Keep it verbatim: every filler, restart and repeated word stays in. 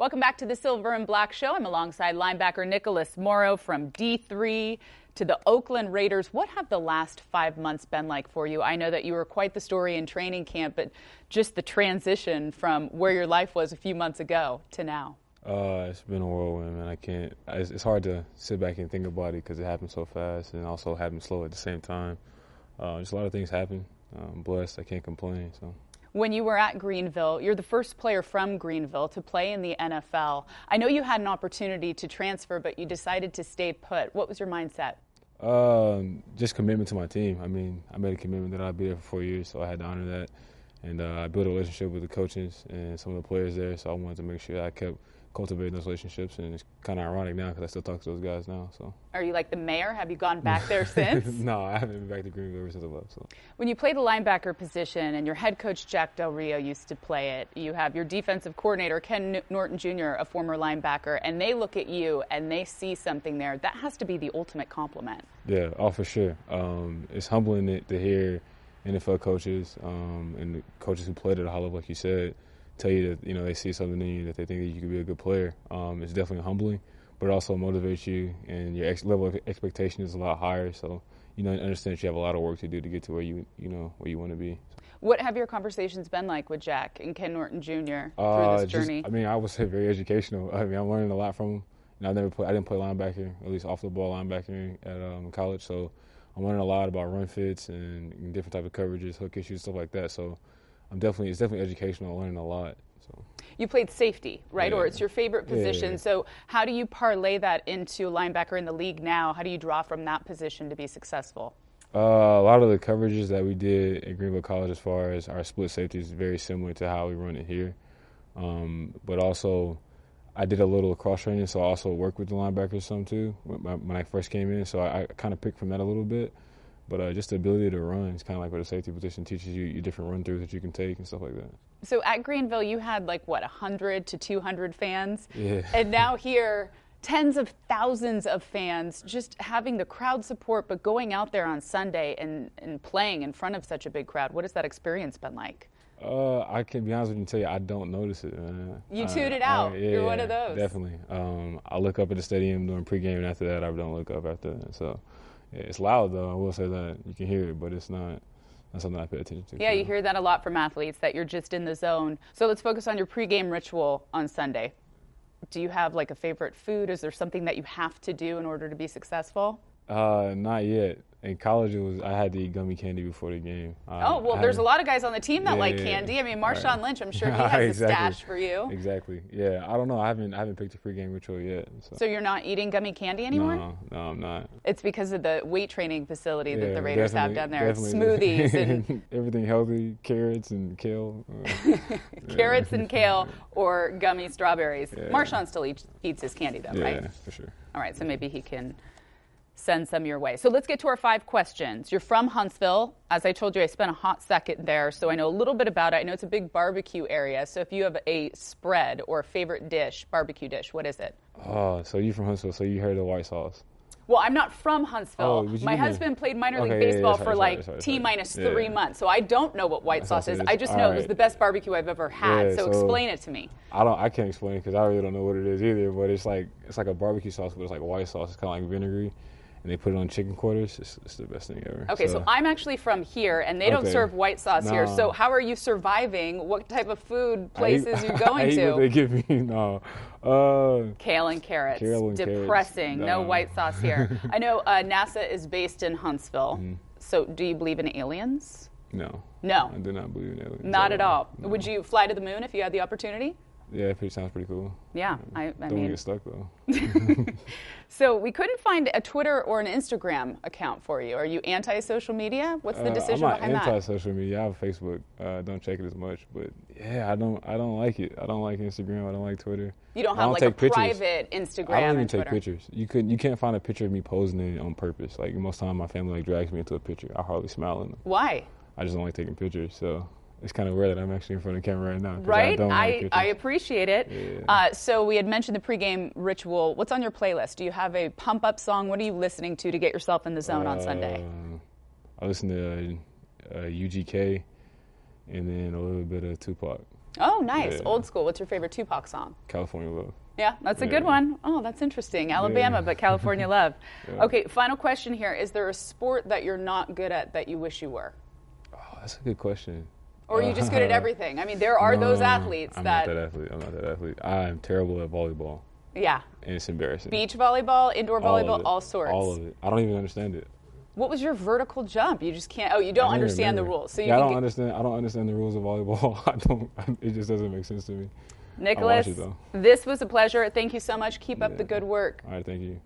Welcome back to the Silver and Black Show. I'm alongside linebacker Nicholas Morrow from D three to the Oakland Raiders. What have the last five months been like for you? I know that you were quite the story in training camp, but just the transition from where your life was a few months ago to now. Uh, it's been a whirlwind, man. I can't. It's, it's hard to sit back and think about it because it happened so fast and also happened slow at the same time. Uh, just a lot of things happen. I'm blessed. I can't complain. So. When you were at Greenville, you're the first player from Greenville to play in the N F L. I know you had an opportunity to transfer, but you decided to stay put. What was your mindset? Um, just commitment to my team. I mean, I made a commitment that I'd be there for four years, so I had to honor that. And uh, I built a relationship with the coaches and some of the players there, so I wanted to make sure I kept cultivating those relationships. And it's kind of ironic now because I still talk to those guys now. So. Are you like the mayor? Have you gone back there since? No, I haven't been back to Greenville ever since I left. So. When you play the linebacker position and your head coach Jack Del Rio used to play it, you have your defensive coordinator Ken Norton Junior, a former linebacker, and they look at you and they see something there. That has to be the ultimate compliment. Yeah, oh, for sure. Um, it's humbling to, to hear N F L coaches um, and the coaches who played at a high level, like you said, tell you that, you know, they see something in you, that they think that you could be a good player. Um, it's definitely humbling, but it also motivates you, and your ex- level of expectation is a lot higher. So, you know, understand that you have a lot of work to do to get to where you, you know, where you want to be. What have your conversations been like with Jack and Ken Norton Junior through uh, this journey? Just, I mean, I would say very educational. I mean, I'm learning a lot from him. And I never play, I didn't play linebacker, at least off the ball linebacker at um, college. So I'm learning a lot about run fits and, and different type of coverages, hook issues, stuff like that. So I'm definitely, it's definitely educational. I'm learning a lot. So. You played safety, right? Yeah. Or it's your favorite position. Yeah. So how do you parlay that into a linebacker in the league now? How do you draw from that position to be successful? Uh, a lot of the coverages that we did at Greenville College as far as our split safety is very similar to how we run it here. Um, but also, I did a little cross training, so I also worked with the linebackers some too when, when I first came in. So I, I kind of picked from that a little bit. But uh, just the ability to run is kind of like what a safety position teaches you, your different run-throughs that you can take and stuff like that. So at Greenville, you had like, what, one hundred to two hundred fans? Yeah. And now here, tens of thousands of fans, just having the crowd support, but going out there on Sunday and, and playing in front of such a big crowd. What has that experience been like? Uh, I can be honest with you and tell you, I don't notice it, man. You tune it out. I, yeah, You're one of those. Definitely. Um, I look up at the stadium during pregame, and after that, I don't look up after that. So. Yeah, it's loud, though. I will say that. You can hear it, but it's not, not something I pay attention to. Yeah, you hear that a lot from athletes, that you're just in the zone. So let's focus on your pregame ritual on Sunday. Do you have, like, a favorite food? Is there something that you have to do in order to be successful? Uh, not yet. In college, it was I had to eat gummy candy before the game. Oh, well, I there's a lot of guys on the team that yeah, like candy. I mean, Marshawn right. Lynch, I'm sure he has exactly. a stash for you. Exactly. Yeah, I don't know. I haven't I haven't picked a pregame ritual yet. So. So you're not eating gummy candy anymore? No, no, I'm not. It's because of the weight training facility that yeah, the Raiders have down there. Definitely. Smoothies and everything healthy, carrots and kale. Uh, carrots and kale or gummy strawberries. Yeah. Marshawn still eats, eats his candy, though, yeah, right? Yeah, for sure. All right, so maybe he can send some your way. So let's get to our five questions. You're from Huntsville. As I told you, I spent a hot second there, so I know a little bit about it. I know it's a big barbecue area. So if you have a spread or a favorite dish, barbecue dish, what is it? Oh, so you're from Huntsville, so you heard of white sauce. Well, I'm not from Huntsville. Oh, My husband played minor league okay, baseball yeah, yeah, sorry, for like sorry, sorry, T minus yeah. three months, so I don't know what white sauce is. is. I just All know right. it was the best barbecue I've ever had. Yeah, so, so explain it to me. I don't. I can't explain it because I really don't know what it is either. But it's like it's like a barbecue sauce, but it's like white sauce. It's kind of like vinegary. And they put it on chicken quarters. It's, it's the best thing ever. Okay, so, so I'm actually from here, and they don't okay. serve white sauce no. here. So how are you surviving? What type of food places I, you going I eat to? What they give me. No. Uh, Kale and carrots. Kale and Depressing. Carrots. No. no white sauce here. I know uh, NASA is based in Huntsville. Mm-hmm. So do you believe in aliens? No. No. I do not believe in aliens. Not at all. No. Would you fly to the moon if you had the opportunity? Yeah, it sounds pretty cool. Yeah, I, I Don't mean. get stuck though. So we couldn't find a Twitter or an Instagram account for you. Are you anti-social media? What's the decision uh, I'm not behind that? anti-social media. I have Facebook. Uh, don't check it as much, but yeah, I don't. I don't like it. I don't like Instagram. I don't like Twitter. You don't I have don't like take a pictures. private Instagram. I don't even and take Twitter. pictures. You could. You can't find a picture of me posing it on purpose. Like most time, my family like drags me into a picture. I hardly smile in them. Why? I just don't like taking pictures. So. It's kind of rare that I'm actually in front of the camera right now. Right? I, don't I, like I appreciate it. Yeah. Uh, so we had mentioned the pregame ritual. What's on your playlist? Do you have a pump-up song? What are you listening to to get yourself in the zone uh, on Sunday? I listen to uh, U G K and then a little bit of Tupac. Oh, nice. Yeah. Old school. What's your favorite Tupac song? California Love. Yeah, that's a Yeah. good one. Oh, that's interesting. Alabama, Yeah. but California Love. Yeah. Okay, final question here. Is there a sport that you're not good at that you wish you were? Oh, that's a good question. Or are you just good at everything? I mean, there are No, those athletes I'm that, not that athlete. I'm not that athlete. I'm terrible at volleyball, yeah, and it's embarrassing. beach volleyball, indoor All of volleyball, it. all sorts. All of it. I don't even understand it. What was your vertical jump? You just can't. Oh, you don't I don't understand the remember. rules. So you yeah, I can don't get- understand. I don't understand the rules of volleyball. I don't. It just doesn't make sense to me. Nicholas, it, though. this was a pleasure. Thank you so much. Keep up Yeah. the good work. All right, thank you.